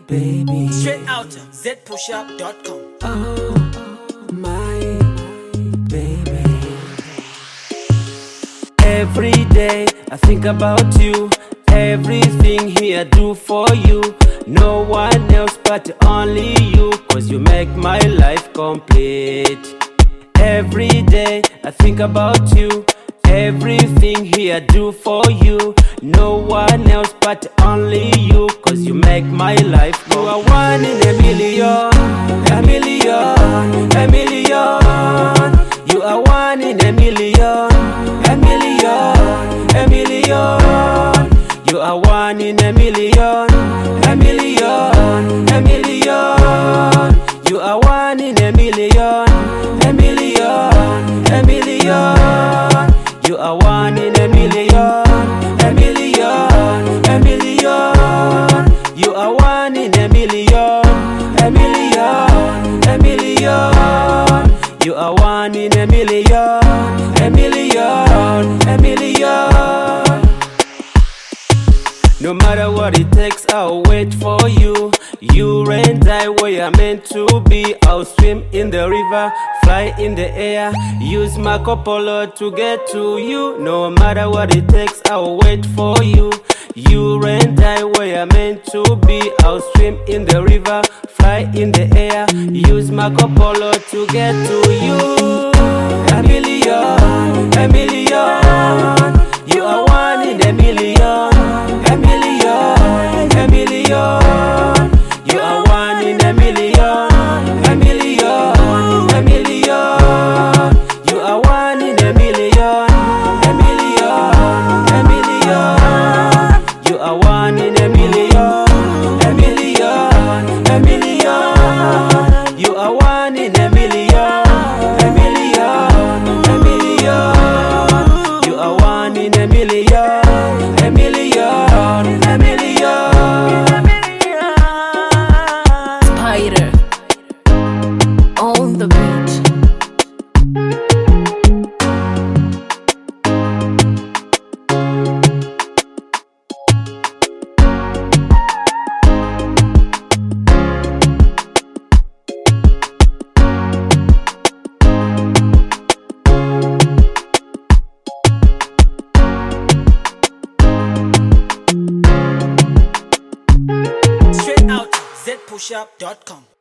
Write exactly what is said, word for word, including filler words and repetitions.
baby. Straight out z push up dot com. Oh, my baby. Every day I think about you. Everything here I do for you. No one else but only you, cause you make my life complete. Every day I think about you. Everything here I do for you. No one else but only you, cause you make my life go. You are one in a million, a million, a million. You are one in a million, a million, a million. You are one in a million, a million, a million. You are one in a million, a million, a million. You are one in a million, a million, a million. You are one in a million, a million, a million. You are one in a million, a million, a million. No matter what it takes, I'll wait for you. You and I, where you're meant to be. I'll swim in the river, fly in the air, use Marco Polo to get to you. No matter what it takes, I'll wait for you. You and I, where you're meant to be. I'll swim in the river, fly in the air, use Marco Polo to get to you. A million, a million. You are one in a million, a million, a million. You are one in a million, a million, a million. You are one in a million, a million, a million. You are one in a million, a million, a million. You are one in a million, a million, a million. You are one in a million, a million, a million. Spider on the beat. Straight out z push up dot com.